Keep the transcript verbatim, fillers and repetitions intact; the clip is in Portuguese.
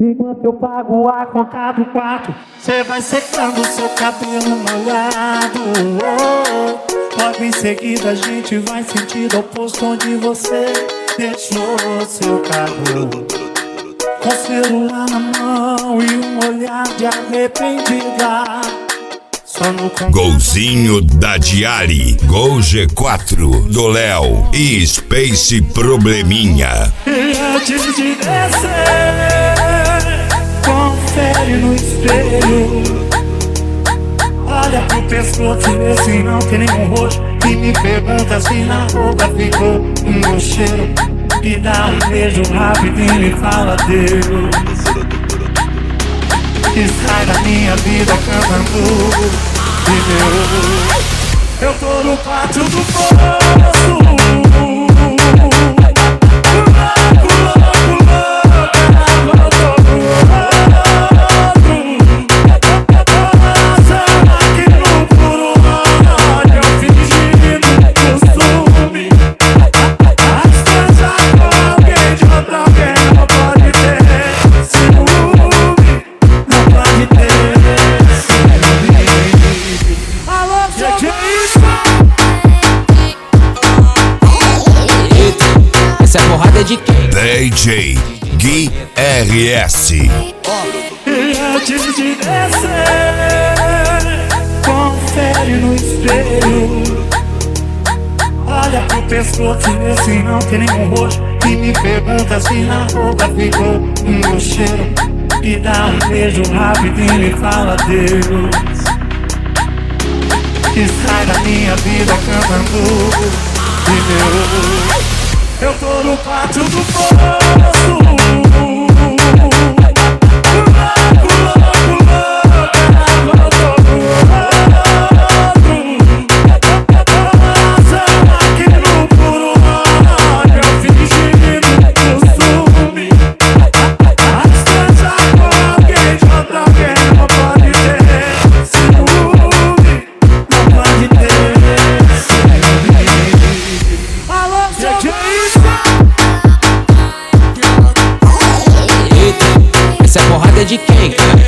Enquanto eu pago a conta do quarto, cê vai secando seu cabelo molhado. Oh, logo em seguida a gente vai sentindo o posto onde você deixou seu carro, com celular na mão e um olhar de arrependida. Só no Golzinho da Diari, Gol G quatro do Léo e Space Probleminha. E antes de descer, confere no espelho, olha pro pescoço e vê se não tem nenhum roxo, e me pergunta se na roupa ficou um cheiro, e dá um beijo rápido e me fala Deus, e sai da minha vida cantando de Deus. Eu tô no pátio do poço, de quem? D J Gui R S. E antes de descer, confere no espelho, olha pro pescoço e vê se não tem nenhum roxo, e me pergunta se na roupa ficou um cheiro, e dá um beijo rápido e me fala Deus, e sai da minha vida cantando de Deus. Eu tô no pátio do poço, de quem?